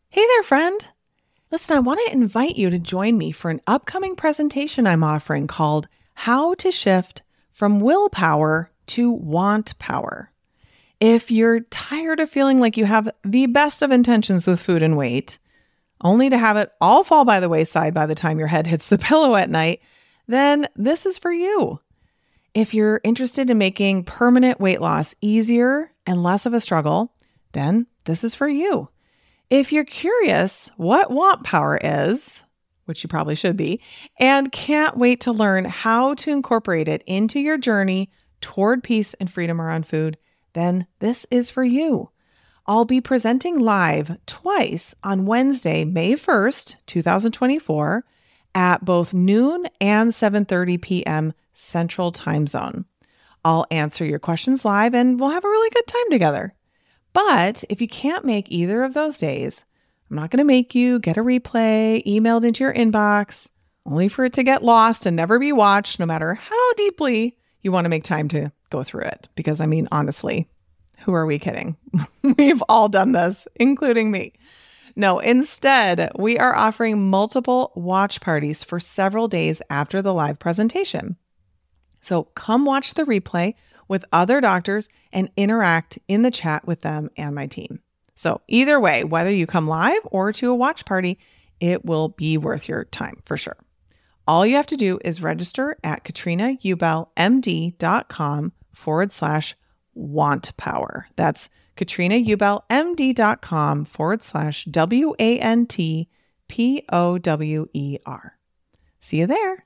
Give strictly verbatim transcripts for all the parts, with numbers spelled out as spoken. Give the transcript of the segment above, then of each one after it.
Hey there, friend. Listen, I want to invite you to join me for an upcoming presentation I'm offering called How to Shift from Willpower to Want Power. If you're tired of feeling like you have the best of intentions with food and weight, only to have it all fall by the wayside by the time your head hits the pillow at night, then this is for you. If you're interested in making permanent weight loss easier and less of a struggle, then this is for you. If you're curious what want power is, which you probably should be, and can't wait to learn how to incorporate it into your journey toward peace and freedom around food, then this is for you. I'll be presenting live twice on Wednesday, May first, twenty twenty-four, at both noon and seven thirty p.m. Central Time Zone. I'll answer your questions live and we'll have a really good time together. But if you can't make either of those days, I'm not going to make you get a replay emailed into your inbox, only for it to get lost and never be watched, no matter how deeply you want to make time to go through it. Because I mean, honestly, who are we kidding? We've all done this, including me. No, instead, we are offering multiple watch parties for several days after the live presentation. So come watch the replay with other doctors and interact in the chat with them and my team. So either way, whether you come live or to a watch party, it will be worth your time for sure. All you have to do is register at katrinaubelmd.com forward slash want power. That's katrinaubelmd.com forward slash W A N T P O W E R. See you there.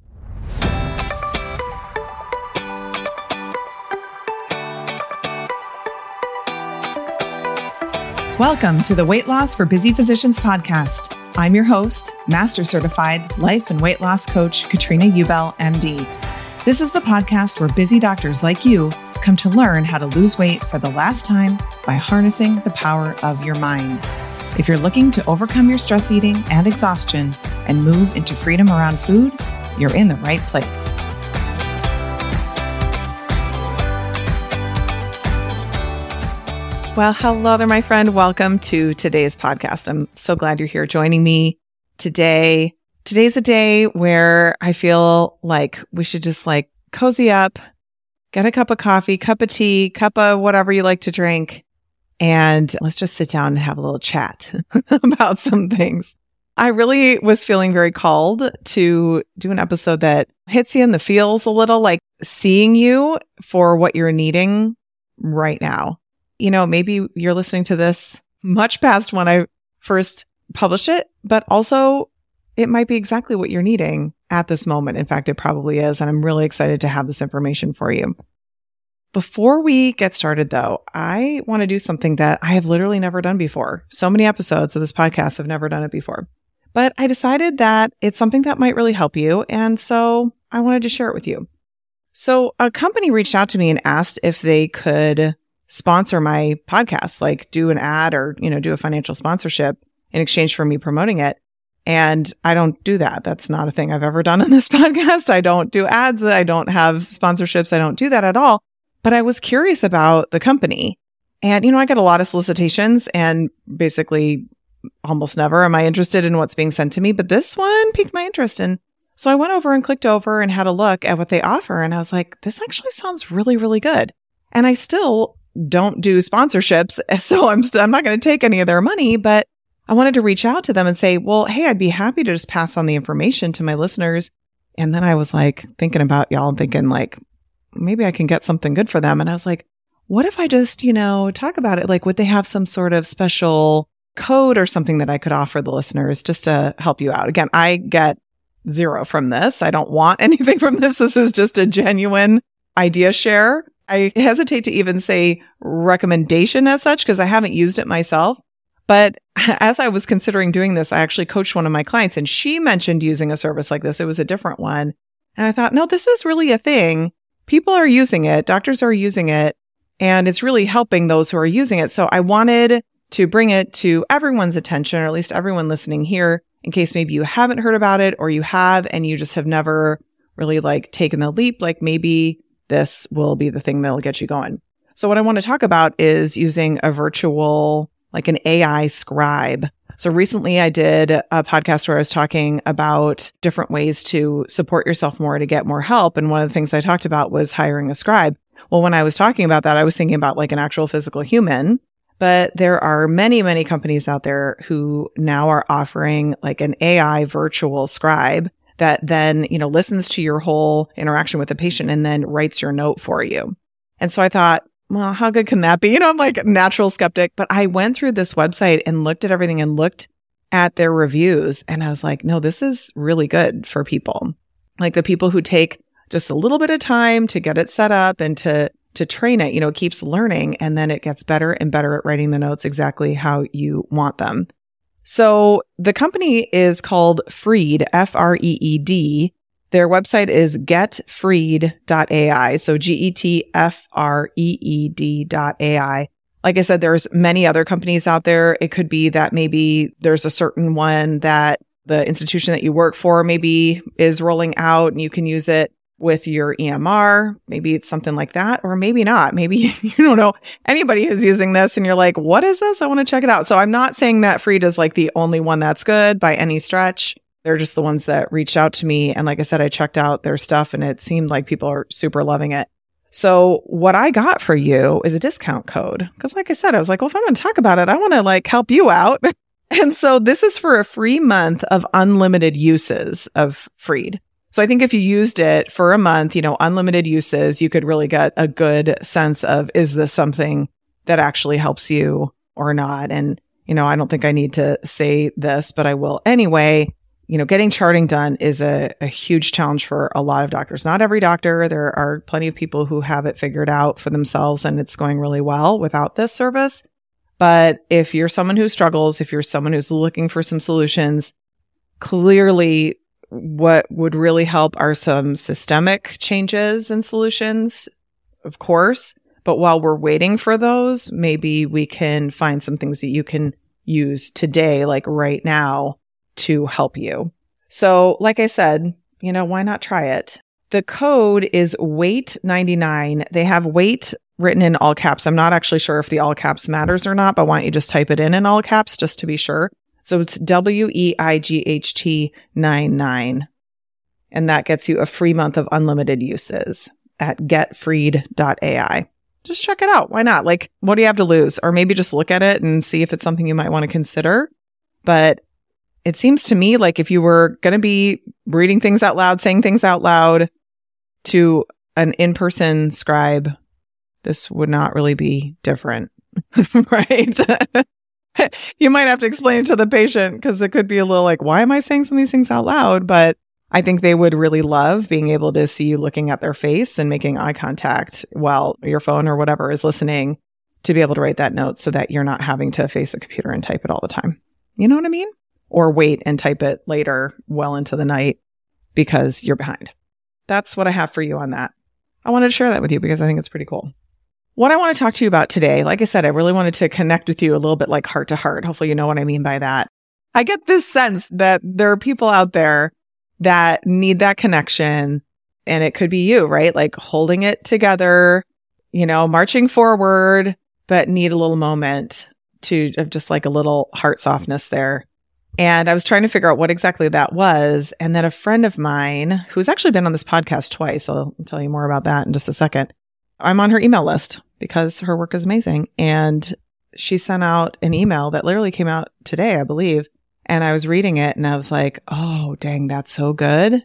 Welcome to the Weight Loss for Busy Physicians podcast. I'm your host, Master Certified Life and Weight Loss Coach, Katrina Ubel, M D. This is the podcast where busy doctors like you come to learn how to lose weight for the last time by harnessing the power of your mind. If you're looking to overcome your stress eating and exhaustion and move into freedom around food, you're in the right place. Well, hello there, my friend. Welcome to today's podcast. I'm so glad you're here joining me today. Today's a day where I feel like we should just like cozy up, get a cup of coffee, cup of tea, cup of whatever you like to drink, and let's just sit down and have a little chat about some things. I really was feeling very called to do an episode that hits you in the feels a little, like seeing you for what you're needing right now. You know, maybe you're listening to this much past when I first published it, but also it might be exactly what you're needing at this moment. In fact, it probably is. And I'm really excited to have this information for you. Before we get started, though, I want to do something that I have literally never done before. So many episodes of this podcast have never done it before. But I decided that it's something that might really help you. And so I wanted to share it with you. So a company reached out to me and asked if they could sponsor my podcast, like do an ad or, you know, do a financial sponsorship in exchange for me promoting it. And I don't do that. That's not a thing I've ever done on this podcast. I don't do ads. I don't have sponsorships. I don't do that at all. But I was curious about the company. And, you know, I get a lot of solicitations and basically almost never am I interested in what's being sent to me. But this one piqued my interest. And so I went over and clicked over and had a look at what they offer. And I was like, this actually sounds really, really good. And I still don't do sponsorships. So I'm st- I'm not going to take any of their money, but I wanted to reach out to them and say, well, hey, I'd be happy to just pass on the information to my listeners. And then I was like thinking about y'all and thinking like, maybe I can get something good for them. And I was like, what if I just, you know, talk about it? Like, would they have some sort of special code or something that I could offer the listeners just to help you out? Again, I get zero from this. I don't want anything from this. This is just a genuine idea share. I hesitate to even say recommendation as such because I haven't used it myself. But as I was considering doing this, I actually coached one of my clients and she mentioned using a service like this. It was a different one. And I thought, no, this is really a thing. People are using it. Doctors are using it. And it's really helping those who are using it. So I wanted to bring it to everyone's attention, or at least everyone listening here, in case maybe you haven't heard about it or you have and you just have never really like taken the leap. Like maybe this will be the thing that'll get you going. So what I want to talk about is using a virtual, like an A I scribe. So recently I did a podcast where I was talking about different ways to support yourself more to get more help. And one of the things I talked about was hiring a scribe. Well, when I was talking about that, I was thinking about like an actual physical human, but there are many, many companies out there who now are offering like an A I virtual scribe that then, you know, listens to your whole interaction with the patient and then writes your note for you. And so I thought, well, how good can that be? You know, I'm like a natural skeptic, but I went through this website and looked at everything and looked at their reviews. And I was like, no, this is really good for people. Like the people who take just a little bit of time to get it set up and to, to train it, you know, it keeps learning and then it gets better and better at writing the notes exactly how you want them. So the company is called Freed, F R E E D. Their website is get freed dot A I. So G E T F R E E D dot A I. Like I said, there's many other companies out there. It could be that maybe there's a certain one that the institution that you work for maybe is rolling out and you can use it with your E M R. Maybe it's something like that, or maybe not. Maybe you don't know anybody who's using this and you're like, what is this? I want to check it out. So I'm not saying that Freed is like the only one that's good by any stretch. They're just the ones that reached out to me. And like I said, I checked out their stuff and it seemed like people are super loving it. So what I got for you is a discount code. Because like I said, I was like, well, if I'm going to talk about it, I want to like help you out. And so this is for a free month of unlimited uses of Freed. So I think if you used it for a month, you know, unlimited uses, you could really get a good sense of, is this something that actually helps you or not? And, you know, I don't think I need to say this, but I will anyway. You know, getting charting done is a, a huge challenge for a lot of doctors. Not every doctor. There are plenty of people who have it figured out for themselves and it's going really well without this service. But if you're someone who struggles, if you're someone who's looking for some solutions, clearly what would really help are some systemic changes and solutions, of course. But while we're waiting for those, maybe we can find some things that you can use today, like right now, to help you. So like I said, you know, why not try it? The code is wait ninety-nine. They have wait written in all caps. I'm not actually sure if the all caps matters or not, but why don't you just type it in in all caps just to be sure. So it's W E I G H T ninety-nine. And that gets you a free month of unlimited uses at get freed dot A I. Just check it out. Why not? Like, what do you have to lose? Or maybe just look at it and see if it's something you might want to consider. But it seems to me like if you were going to be reading things out loud, saying things out loud to an in-person scribe, this would not really be different, right? You might have to explain it to the patient because it could be a little like, why am I saying some of these things out loud? But I think they would really love being able to see you looking at their face and making eye contact while your phone or whatever is listening to be able to write that note so that you're not having to face the computer and type it all the time. You know what I mean? Or wait and type it later well into the night because you're behind. That's what I have for you on that. I wanted to share that with you because I think it's pretty cool. What I want to talk to you about today, like I said, I really wanted to connect with you a little bit like heart to heart. Hopefully you know what I mean by that. I get this sense that there are people out there that need that connection, and it could be you, right? Like holding it together, you know, marching forward, but need a little moment to of just like a little heart softness there. And I was trying to figure out what exactly that was. And then a friend of mine who's actually been on this podcast twice, I'll tell you more about that in just a second. I'm on her email list because her work is amazing. And she sent out an email that literally came out today, I believe. And I was reading it and I was like, oh, dang, that's so good.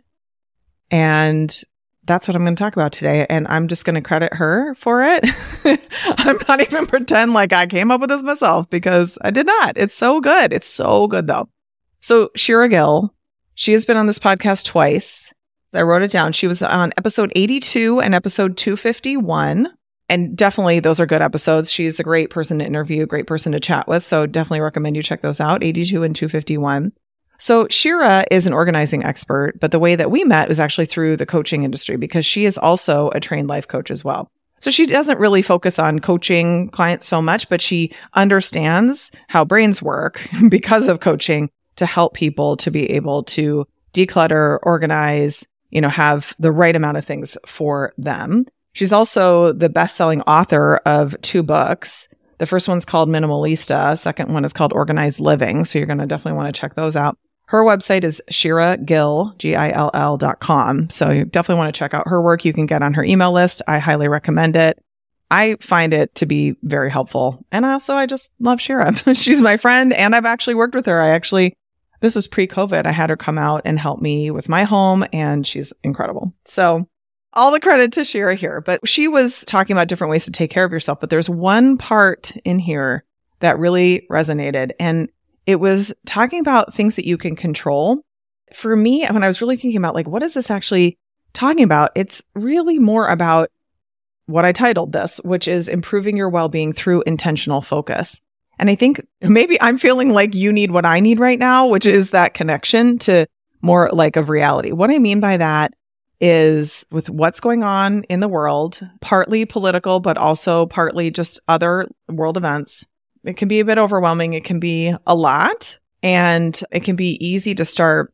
And that's what I'm going to talk about today. And I'm just going to credit her for it. I'm not even pretend like I came up with this myself because I did not. It's so good. It's so good though. So Shira Gill, she has been on this podcast twice. I wrote it down. She was on episode eighty-two and episode two fifty-one. And definitely those are good episodes. She's a great person to interview, great person to chat with. So definitely recommend you check those out, eighty-two and two fifty-one. So Shira is an organizing expert, but the way that we met was actually through the coaching industry because she is also a trained life coach as well. So she doesn't really focus on coaching clients so much, but she understands how brains work because of coaching to help people to be able to declutter, organize, you know, have the right amount of things for them. She's also the best-selling author of two books. The The first one's called Minimalista. Second one is called Organized Living. So you're going to definitely want to check those out. Her website is Shira Gill, G I L L dot com. So you definitely want to check out her work. You can get on her email list. I highly recommend it. I find it to be very helpful. And also, I just love Shira. She's my friend, and I've actually worked with her. I actually, this was pre-COVID. I had her come out and help me with my home, and she's incredible. So all the credit to Shira here. But she was talking about different ways to take care of yourself. But there's one part in here that really resonated, and it was talking about things that you can control. For me, when I was really thinking about, like, what is this actually talking about? It's really more about what I titled this, which is improving your well-being through intentional focus. And I think maybe I'm feeling like you need what I need right now, which is that connection to more like of reality. What I mean by that is with what's going on in the world, partly political, but also partly just other world events. It can be a bit overwhelming. It can be a lot, and it can be easy to start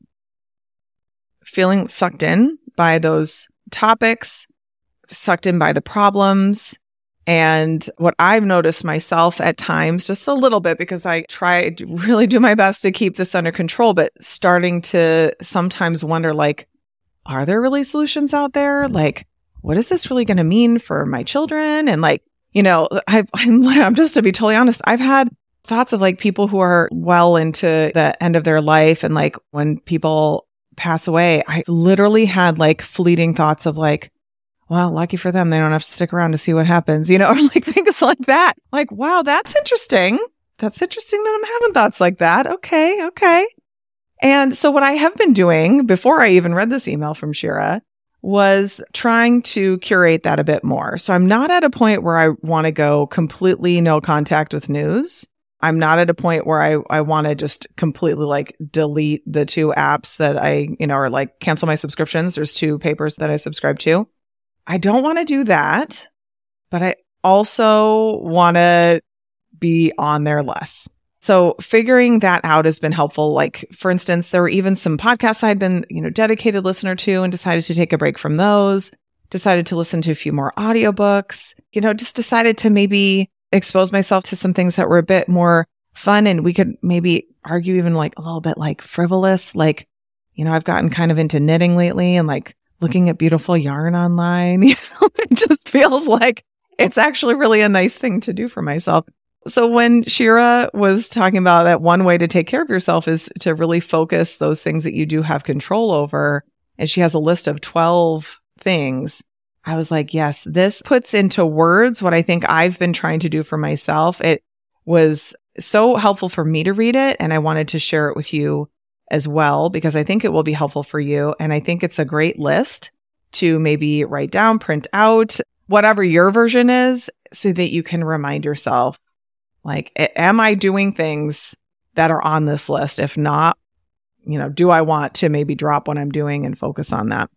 feeling sucked in by those topics, sucked in by the problems. And what I've noticed myself at times, just a little bit, because I try to really do my best to keep this under control, but starting to sometimes wonder, like, are there really solutions out there? Like, what is this really going to mean for my children? And like, you know, I've, I'm, I'm just to be totally honest, I've had thoughts of like people who are well into the end of their life. And like when people pass away, I literally had like fleeting thoughts of like, well, lucky for them, they don't have to stick around to see what happens, you know, or like things like that. Like, wow, that's interesting. That's interesting that I'm having thoughts like that. Okay, okay. And so what I have been doing before I even read this email from Shira was trying to curate that a bit more. So I'm not at a point where I want to go completely no contact with news. I'm not at a point where I, I want to just completely like delete the two apps that I, you know, or like cancel my subscriptions. There's two papers that I subscribe to. I don't want to do that, but I also want to be on there less. So figuring that out has been helpful. Like, for instance, there were even some podcasts I'd been, you know, dedicated listener to and decided to take a break from those, decided to listen to a few more audiobooks, you know, just decided to maybe expose myself to some things that were a bit more fun. And we could maybe argue even like a little bit like frivolous. Like, you know, I've gotten kind of into knitting lately and like looking at beautiful yarn online. You know, it just feels like it's actually really a nice thing to do for myself. So when Shira was talking about that one way to take care of yourself is to really focus those things that you do have control over, and she has a list of twelve things, I was like, yes, this puts into words what I think I've been trying to do for myself. It was so helpful for me to read it, and I wanted to share it with you as well, because I think it will be helpful for you. And I think it's a great list to maybe write down, print out, whatever your version is, so that you can remind yourself, like, am I doing things that are on this list? If not, you know, do I want to maybe drop what I'm doing and focus on that?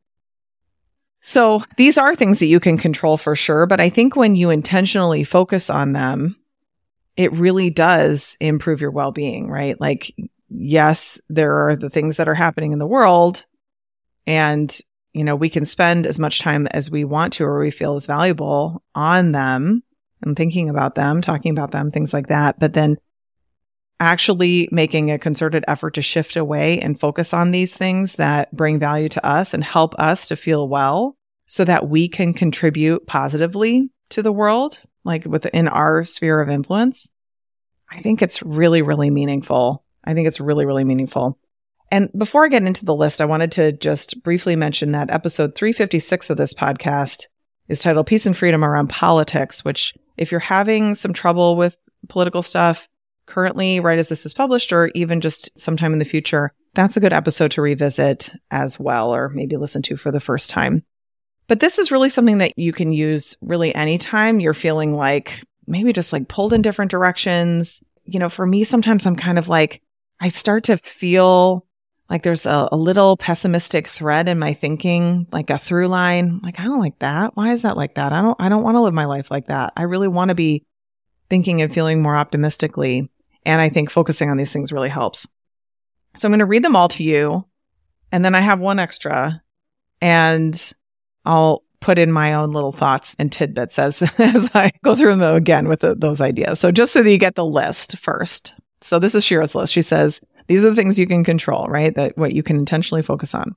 So these are things that you can control for sure. But I think when you intentionally focus on them, it really does improve your well-being, right? Like, yes, there are the things that are happening in the world, and, you know, we can spend as much time as we want to or we feel is valuable on them and thinking about them, talking about them, things like that. But then actually making a concerted effort to shift away and focus on these things that bring value to us and help us to feel well so that we can contribute positively to the world, like within our sphere of influence. I think it's really, really meaningful. I think it's really, really meaningful. And before I get into the list, I wanted to just briefly mention that episode three fifty-six of this podcast is titled Peace and Freedom Around Politics, which if you're having some trouble with political stuff currently, right as this is published, or even just sometime in the future, that's a good episode to revisit as well, or maybe listen to for the first time. But this is really something that you can use really anytime you're feeling like maybe just like pulled in different directions. You know, for me, sometimes I'm kind of like, I start to feel like there's a, a little pessimistic thread in my thinking, like a through line. Like, I don't like that. Why is that like that? I don't, I don't want to live my life like that. I really want to be thinking and feeling more optimistically. And I think focusing on these things really helps. So I'm going to read them all to you. And then I have one extra, and I'll put in my own little thoughts and tidbits as, as I go through them again with the, those ideas. So just so that you get the list first. So this is Shira's list. She says, these are the things you can control, right? That what you can intentionally focus on.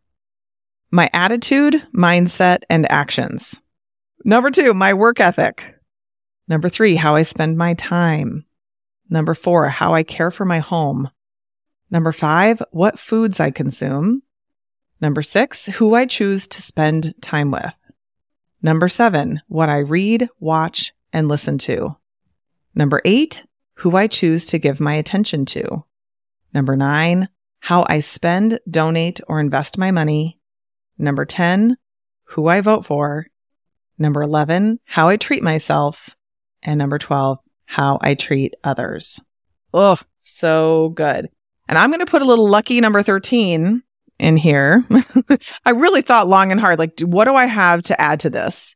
My attitude, mindset, and actions. Number two, my work ethic. Number three, how I spend my time. Number four, how I care for my home. Number five, what foods I consume. Number six, who I choose to spend time with. Number seven, what I read, watch, and listen to. Number eight, who I choose to give my attention to. Number nine, how I spend, donate, or invest my money. Number ten, who I vote for. Number eleven, how I treat myself. And number twelve, how I treat others. Oh, so good. And I'm going to put a little lucky number thirteen in here. I really thought long and hard, like, what do I have to add to this?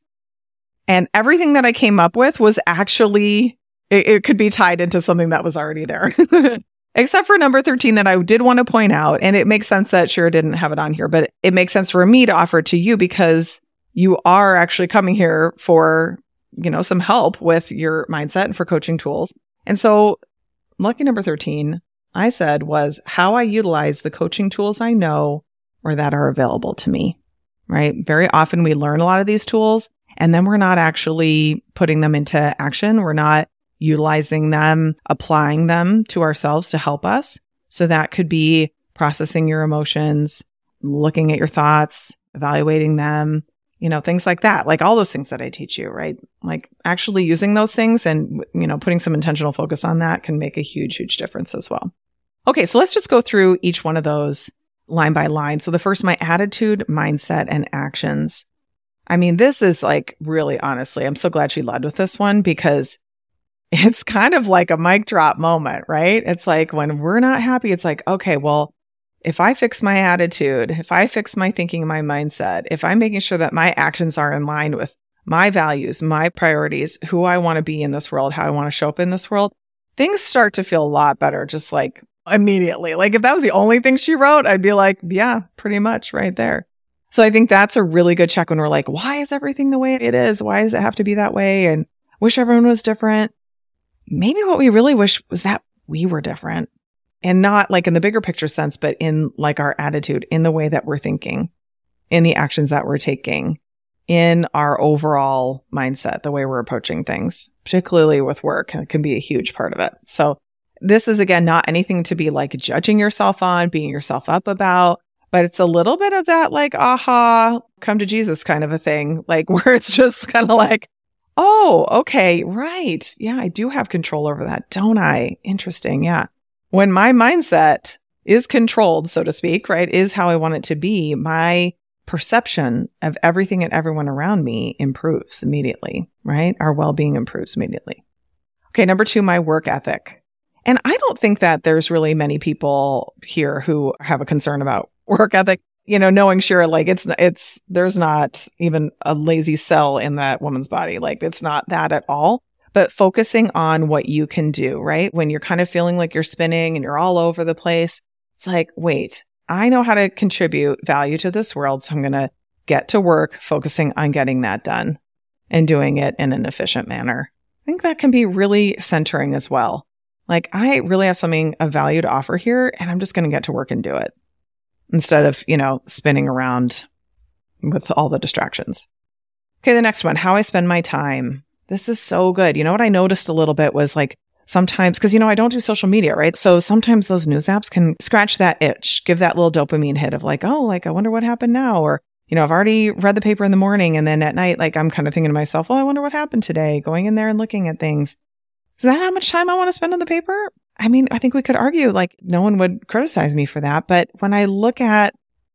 And everything that I came up with was actually, it, it could be tied into something that was already there. Except for number thirteen that I did want to point out. And it makes sense that Shira didn't have it on here, but it makes sense for me to offer it to you because you are actually coming here for, you know, some help with your mindset and for coaching tools. And so lucky number thirteen, I said, was how I utilize the coaching tools I know or that are available to me, right? Very often we learn a lot of these tools and then we're not actually putting them into action. We're not utilizing them, applying them to ourselves to help us. So that could be processing your emotions, looking at your thoughts, evaluating them, you know, things like that, like all those things that I teach you, right? Like actually using those things and, you know, putting some intentional focus on that can make a huge, huge difference as well. Okay, so let's just go through each one of those line by line. So the first, my attitude, mindset, and actions. I mean, this is like really honestly, I'm so glad she led with this one because it's kind of like a mic drop moment, right? It's like when we're not happy, it's like, okay, well, if I fix my attitude, if I fix my thinking, my mindset, if I'm making sure that my actions are in line with my values, my priorities, who I want to be in this world, how I want to show up in this world, things start to feel a lot better just like immediately. Like if that was the only thing she wrote, I'd be like, yeah, pretty much right there. So I think that's a really good check when we're like, why is everything the way it is? Why does it have to be that way? And wish everyone was different. Maybe what we really wish was that we were different. And not like in the bigger picture sense, but in like our attitude, in the way that we're thinking, in the actions that we're taking, in our overall mindset, the way we're approaching things, particularly with work, it can be a huge part of it. So this is, again, not anything to be like judging yourself on, beating yourself up about, but it's a little bit of that like, aha, come to Jesus kind of a thing, like where it's just kind of like, oh, okay, right. Yeah, I do have control over that, don't I? Interesting. Yeah. When my mindset is controlled, so to speak, right, is how I want it to be, my perception of everything and everyone around me improves immediately, right? Our well-being improves immediately. Okay, number two, my work ethic. And I don't think that there's really many people here who have a concern about work ethic. You know, knowing Shira, like it's, it's, there's not even a lazy cell in that woman's body. Like it's not that at all. But focusing on what you can do, right? When you're kind of feeling like you're spinning and you're all over the place, it's like, wait, I know how to contribute value to this world. So I'm going to get to work focusing on getting that done and doing it in an efficient manner. I think that can be really centering as well. Like I really have something of value to offer here and I'm just going to get to work and do it instead of, you know, spinning around with all the distractions. Okay. The next one, how I spend my time. This is so good. You know what I noticed a little bit was like sometimes, because, you know, I don't do social media, right? So sometimes those news apps can scratch that itch, give that little dopamine hit of like, oh, like, I wonder what happened now. Or, you know, I've already read the paper in the morning and then at night, like I'm kind of thinking to myself, well, I wonder what happened today, going in there and looking at things. Is that how much time I want to spend on the paper? I mean, I think we could argue like no one would criticize me for that. But when I look at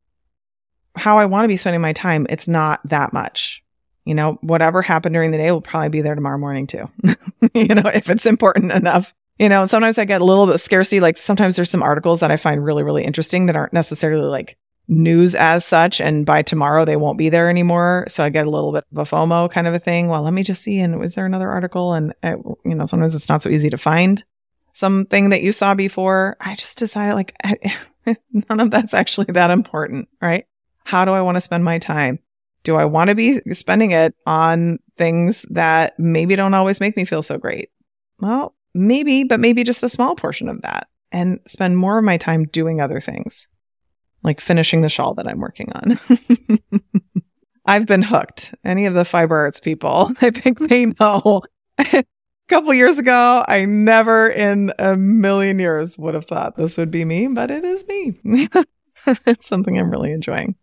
how I want to be spending my time, it's not that much. You know, whatever happened during the day will probably be there tomorrow morning too. You know, if it's important enough. You know, and sometimes I get a little bit scarcity. Like sometimes there's some articles that I find really, really interesting that aren't necessarily like news as such. And by tomorrow they won't be there anymore. So I get a little bit of a FOMO kind of a thing. Well, let me just see. And is there another article? And, I, you know, sometimes it's not so easy to find something that you saw before. I just decided like I, none of that's actually that important, right? How do I want to spend my time? Do I want to be spending it on things that maybe don't always make me feel so great? Well, maybe, but maybe just a small portion of that, and spend more of my time doing other things, like finishing the shawl that I'm working on. I've been hooked. Any of the fiber arts people, I think they know. A couple years ago, I never in a million years would have thought this would be me, but it is me. It's something I'm really enjoying.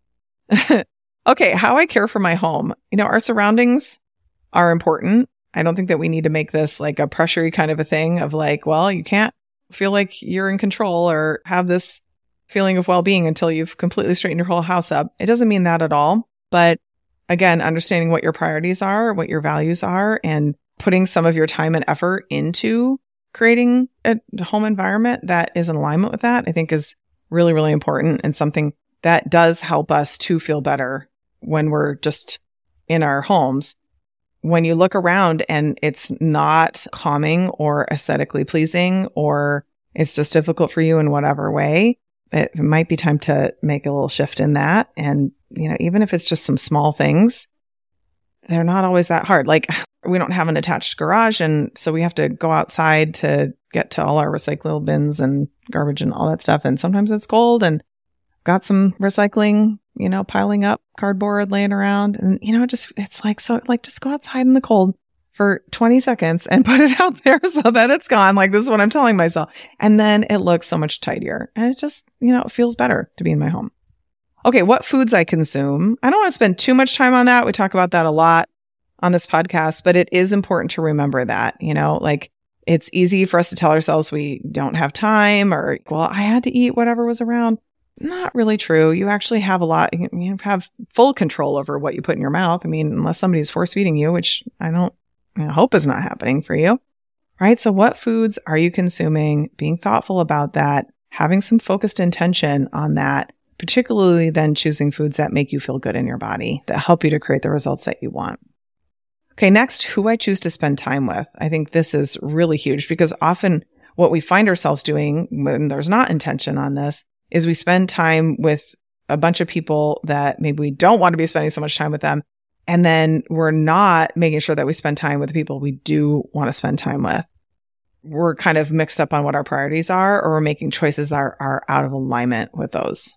Okay, how I care for my home. You know, our surroundings are important. I don't think that we need to make this like a pressury kind of a thing of like, well, you can't feel like you're in control or have this feeling of well-being until you've completely straightened your whole house up. It doesn't mean that at all. But again, understanding what your priorities are, what your values are, and putting some of your time and effort into creating a home environment that is in alignment with that, I think is really, really important, and something that does help us to feel better when we're just in our homes. When you look around and it's not calming or aesthetically pleasing, or it's just difficult for you in whatever way, it might be time to make a little shift in that. And, you know, even if it's just some small things, they're not always that hard. Like, we don't have an attached garage, and so we have to go outside to get to all our recyclable bins and garbage and all that stuff. And sometimes it's cold, and got some recycling, you know, piling up, cardboard laying around. And, you know, just, it's like, so like, just go outside in the cold for twenty seconds and put it out there so that it's gone. Like, this is what I'm telling myself. And then it looks so much tidier, and it just, you know, it feels better to be in my home. Okay. What foods I consume. I don't want to spend too much time on that. We talk about that a lot on this podcast, but it is important to remember that, you know, like, it's easy for us to tell ourselves we don't have time, or, well, I had to eat whatever was around. Not really true. You actually have a lot, you have full control over what you put in your mouth. I mean, unless somebody's force feeding you, which I don't I hope is not happening for you, right? So what foods are you consuming? Being thoughtful about that, having some focused intention on that, particularly then choosing foods that make you feel good in your body, that help you to create the results that you want. Okay, next, who I choose to spend time with. I think this is really huge, because often what we find ourselves doing when there's not intention on this is we spend time with a bunch of people that maybe we don't want to be spending so much time with them. And then we're not making sure that we spend time with the people we do want to spend time with. We're kind of mixed up on what our priorities are, or we're making choices that are, are out of alignment with those.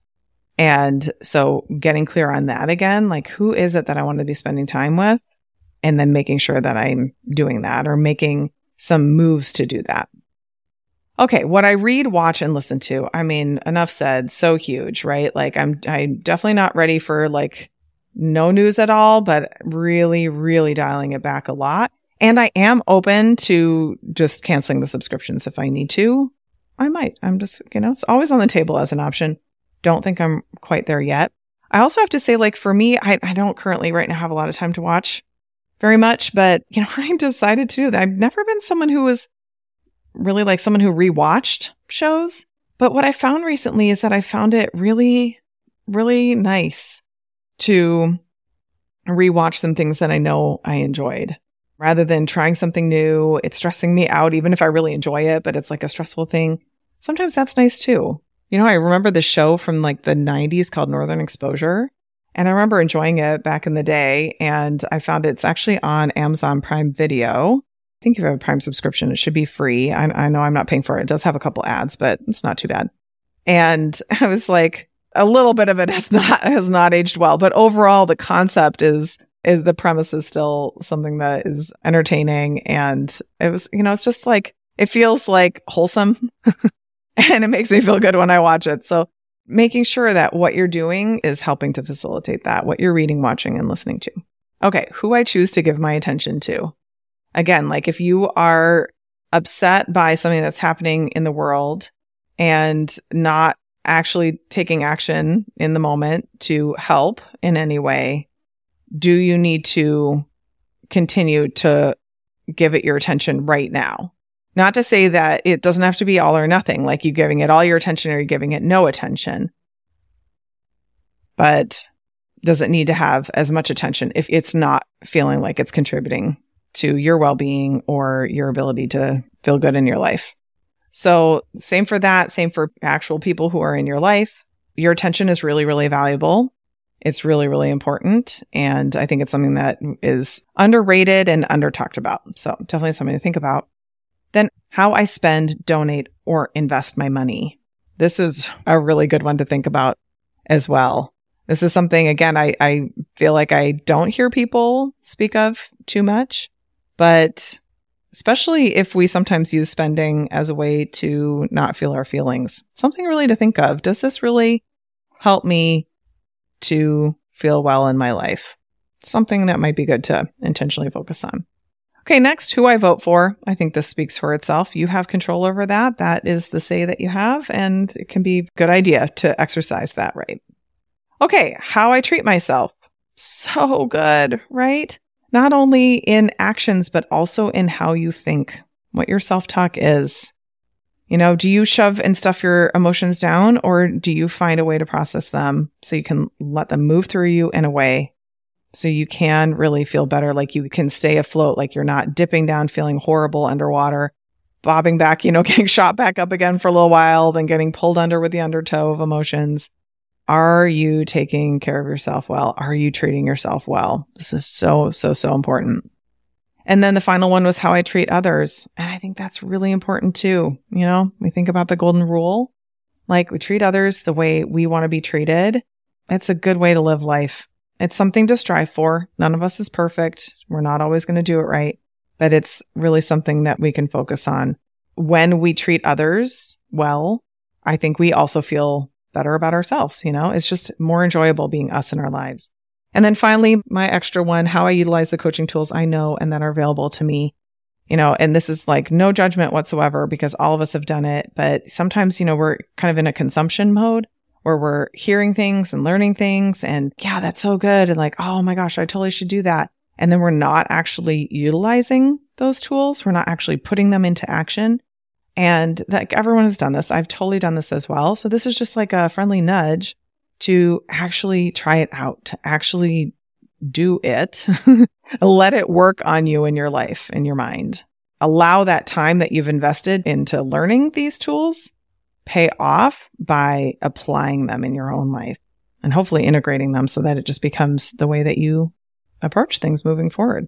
And so getting clear on that again, like, who is it that I want to be spending time with? And then making sure that I'm doing that, or making some moves to do that. Okay, what I read, watch, and listen to. I mean, enough said, so huge, right? Like, I'm I'm definitely not ready for like no news at all, but really, really dialing it back a lot. And I am open to just canceling the subscriptions if I need to. I might. I'm just, you know, it's always on the table as an option. Don't think I'm quite there yet. I also have to say, like, for me, I, I don't currently right now have a lot of time to watch very much, but, you know, I decided to do that. I've never been someone who was really like someone who rewatched shows. But what I found recently is that I found it really, really nice to rewatch some things that I know I enjoyed, rather than trying something new. It's stressing me out, even if I really enjoy it, but it's like a stressful thing. Sometimes that's nice too. You know, I remember the show from like the nineties called Northern Exposure, and I remember enjoying it back in the day. And I found it's actually on Amazon Prime Video. I think if you have a Prime subscription, it should be free. I, I know I'm not paying for it. It does have a couple ads, but it's not too bad. And I was like, a little bit of it has not has not aged well, but overall, the concept is is the premise is still something that is entertaining, and it was, you know, it's just like, it feels like wholesome, and it makes me feel good when I watch it. So making sure that what you're doing is helping to facilitate that, what you're reading, watching, and listening to. Okay, who I choose to give my attention to. Again, like, if you are upset by something that's happening in the world and not actually taking action in the moment to help in any way, do you need to continue to give it your attention right now? Not to say that it doesn't have to be all or nothing, like you giving it all your attention or you're giving it no attention. But does it need to have as much attention if it's not feeling like it's contributing to your well-being or your ability to feel good in your life? So same for that, same for actual people who are in your life. Your attention is really, really valuable. It's really, really important. And I think it's something that is underrated and under talked about. So definitely something to think about. Then how I spend, donate, or invest my money. This is a really good one to think about as well. This is something, again, I, I feel like I don't hear people speak of too much, but especially if we sometimes use spending as a way to not feel our feelings. Something really to think of. Does this really help me to feel well in my life? Something that might be good to intentionally focus on. Okay, next, who I vote for. I think this speaks for itself. You have control over that. That is the say that you have, and it can be a good idea to exercise that right. Okay, how I treat myself. So good, right? Not only in actions, but also in how you think, what your self-talk is. You know, do you shove and stuff your emotions down, or do you find a way to process them so you can let them move through you in a way so you can really feel better, like you can stay afloat, like you're not dipping down, feeling horrible underwater, bobbing back, you know, getting shot back up again for a little while, then getting pulled under with the undertow of emotions. Are you taking care of yourself well? Are you treating yourself well? This is so, so, so important. And then the final one was how I treat others. And I think that's really important too. You know, we think about the golden rule, like we treat others the way we want to be treated. It's a good way to live life. It's something to strive for. None of us is perfect. We're not always going to do it right, but it's really something that we can focus on. When we treat others well, I think we also feel better about ourselves. You know, it's just more enjoyable being us in our lives. And then finally, my extra one, how I utilize the coaching tools I know and that are available to me. You know, and this is like no judgment whatsoever because all of us have done it. But sometimes, you know, we're kind of in a consumption mode where we're hearing things and learning things and yeah, that's so good. And like, oh my gosh, I totally should do that. And then we're not actually utilizing those tools. We're not actually putting them into action. And like everyone has done this. I've totally done this as well. So this is just like a friendly nudge to actually try it out, to actually do it. Let it work on you in your life, in your mind. Allow that time that you've invested into learning these tools pay off by applying them in your own life and hopefully integrating them so that it just becomes the way that you approach things moving forward.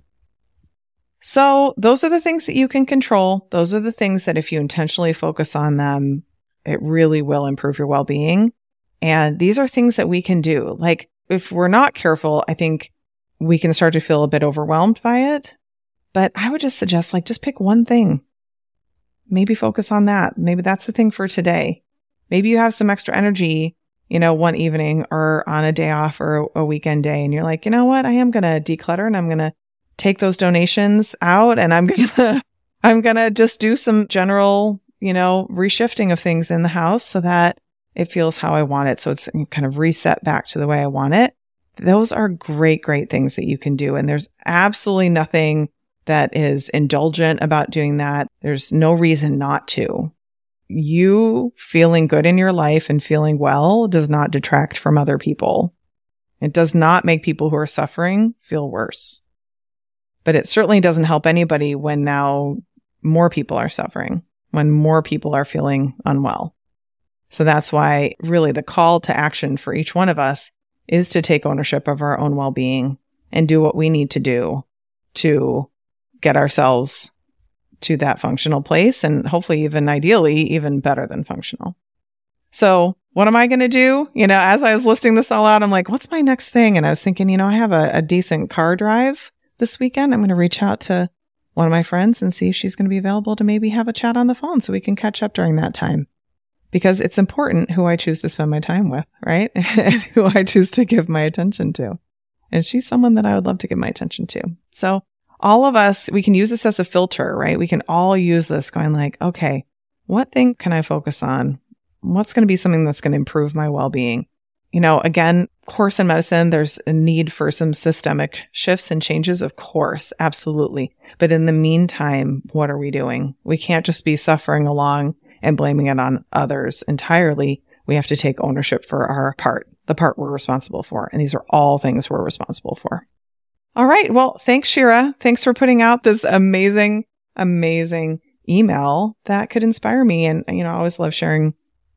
So those are the things that you can control. Those are the things that if you intentionally focus on them, it really will improve your well-being. And these are things that we can do. Like if we're not careful, I think we can start to feel a bit overwhelmed by it. But I would just suggest like, just pick one thing. Maybe focus on that. Maybe that's the thing for today. Maybe you have some extra energy, you know, one evening or on a day off or a weekend day. And you're like, you know what? I am going to declutter and I'm going to take those donations out and I'm going to, I'm going to just do some general, you know, reshifting of things in the house so that it feels how I want it. So it's kind of reset back to the way I want it. Those are great, great things that you can do. And there's absolutely nothing that is indulgent about doing that. There's no reason not to. You feeling good in your life and feeling well does not detract from other people. It does not make people who are suffering feel worse. But it certainly doesn't help anybody when now more people are suffering, when more people are feeling unwell. So that's why really the call to action for each one of us is to take ownership of our own well-being and do what we need to do to get ourselves to that functional place and hopefully even ideally even better than functional. So what am I going to do? You know, as I was listing this all out, I'm like, what's my next thing? And I was thinking, you know, I have a, a decent car drive this weekend. I'm going to reach out to one of my friends and see if she's going to be available to maybe have a chat on the phone so we can catch up during that time. Because it's important who I choose to spend my time with, right? And who I choose to give my attention to. And she's someone that I would love to give my attention to. So all of us, we can use this as a filter, right? We can all use this going like, okay, what thing can I focus on? What's going to be something that's going to improve my well-being? You know, again, course in medicine, there's a need for some systemic shifts and changes, of course, absolutely. But in the meantime, what are we doing? We can't just be suffering along and blaming it on others entirely. We have to take ownership for our part, the part we're responsible for. And these are all things we're responsible for. All right. Well, thanks, Shira. Thanks for putting out this amazing, amazing email that could inspire me. And, you know, I always love sharing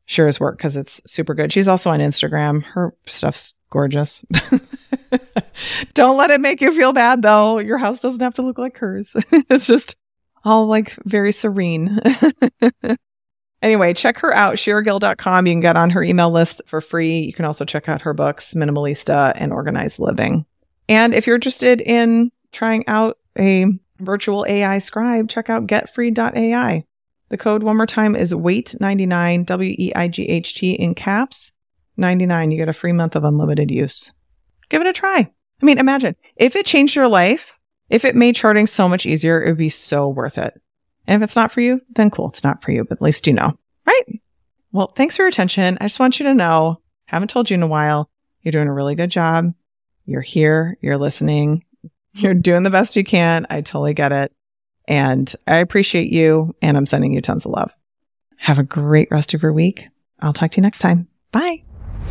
Shira's work because it's super good. She's also on Instagram. Her stuff's gorgeous. Don't let it make you feel bad, though. Your house doesn't have to look like hers. It's just all like very serene. Anyway, check her out, shira gill dot com. You can get on her email list for free. You can also check out her books, Minimalista and Organized Living. And if you're interested in trying out a virtual A I scribe, check out get free dot A I. The code one more time is wait ninety-nine, W E I G H T in caps, ninety-nine. You get a free month of unlimited use. Give it a try. I mean, imagine if it changed your life, if it made charting so much easier, it would be so worth it. And if it's not for you, then cool, it's not for you, but at least you know, right? Well, thanks for your attention. I just want you to know, haven't told you in a while, you're doing a really good job. You're here, you're listening, you're doing the best you can. I totally get it. And I appreciate you, and I'm sending you tons of love. Have a great rest of your week. I'll talk to you next time. Bye.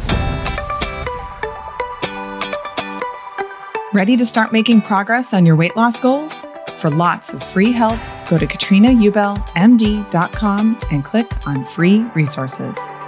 Ready to start making progress on your weight loss goals? For lots of free help, go to katrina ubel m d dot com and click on free resources.